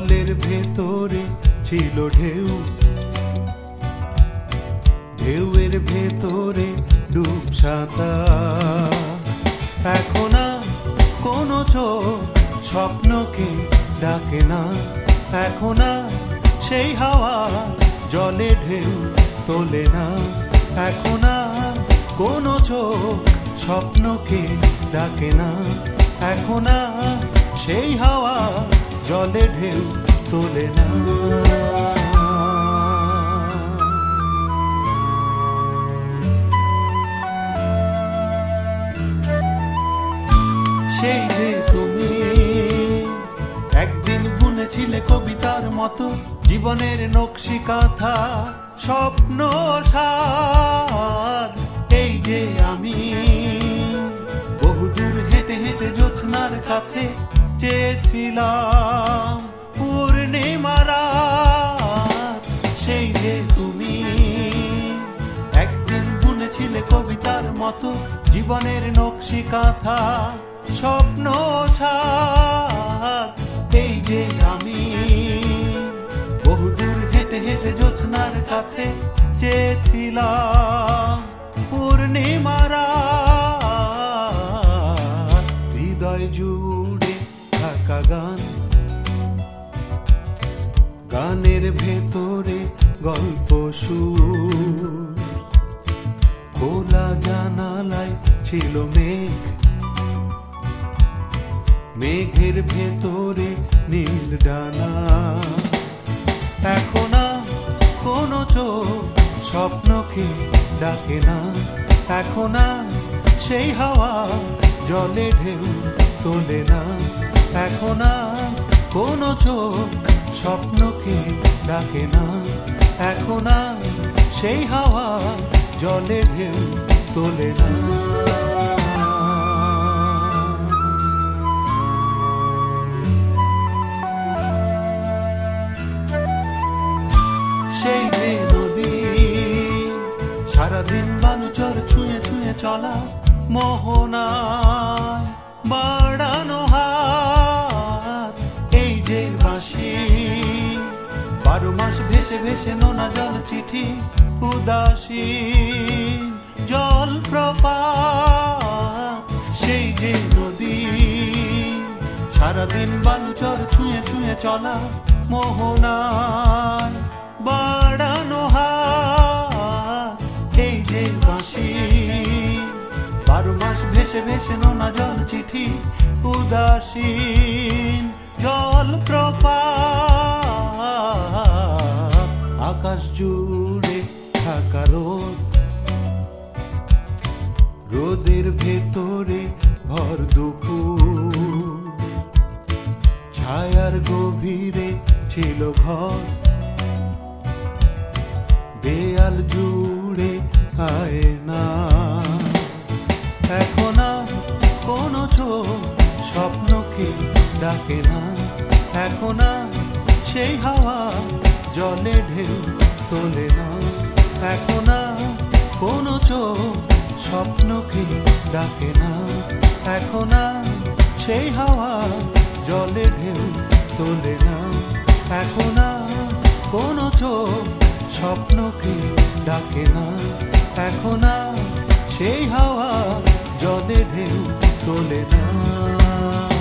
জলের ভেতরে ছিল ঢেউ, ঢেউয়ের ভেতরে ডুব সাঁতার। এখন আর কোনো চোখ স্বপ্নকে ডাকে না, এখন আর সেই হাওয়া জলে ঢেউ তোলে না। এখন আর কোনো চোখ স্বপ্নকে ডাকে না, এখন আর সেই হাওয়া জলে ঢেউ তোলে না। সেই যে তুমি একদিন বুনেছিলে কবিতার মতো জীবনের নকশি কাঁথা, স্বপ্ন সার। এই যে আমি বহুদূর হেঁটে হেঁটে জ্যোৎস্নার কাছে চেয়েছিলাম পূর্ণিমা রাত। সেই যে তুমি একদিন বুনেছিলে কবিতার মতো জীবনের নকশি কাঁথা, স্বপ্ন সার। এই যে আমি বহুদূর হেঁটে হেঁটে জ্যোৎস্নার কাছে চেয়েছিলাম পূর্ণিমা রাত। হৃদয় জুড়ে থাকা গান, গানের ভেতরে গল্প সুর। খোলা জানালায় ছিল মেঘ, মেঘের ভেতরে নীল ডানা। এখন আর কোনো চোখ স্বপ্নকে ডাকে না, এখন আর সেই হাওয়া জলে ঢেউ তোলে না। এখন আর কোনো চোখ স্বপ্নকে ডাকে না, এখন আর সেই হাওয়া জলে ঢেউ তোলে না। সেই যে নদী সারাদিন বালুচর ছুঁয়ে ছুঁয়ে চলা, মোহনায় বাড়ানো হাত। এই যে বাঁশি 12 মাস ভেসে ভেসে নোনা জল চিঠি, উদাসী জল প্রপাত। সেই যে নদী সারাদিন বালুচর ছুঁয়ে ছুঁয়ে চলা, মোহনায় বাড়ানো হাত। এই যে বাঁশি 12 মাস ভেসে ভেসে নোনা জল চিঠি, উদাসীন জল প্রপাত। আকাশ জুড়ে থাকা রোদ, রোদের ভেতরে ভর দুপুর। ছায়ার গভীরে ছিল ঘর, দেয়াল জুড়ে আয়না। এখন আর কোনো চোখ স্বপ্নকে ডাকে না, এখন আর সেই হাওয়া জলে ঢেউ তোলে না। এখন আর কোনো চোখ স্বপ্নকে ডাকে না, এখন আর সেই হাওয়া জলে ঢেউ তোলে না। এখন আর কোনো চোখ স্বপ্নকে ডাকে না, এখন আর সেই হাওয়া জলে ঢেউ তোলে না।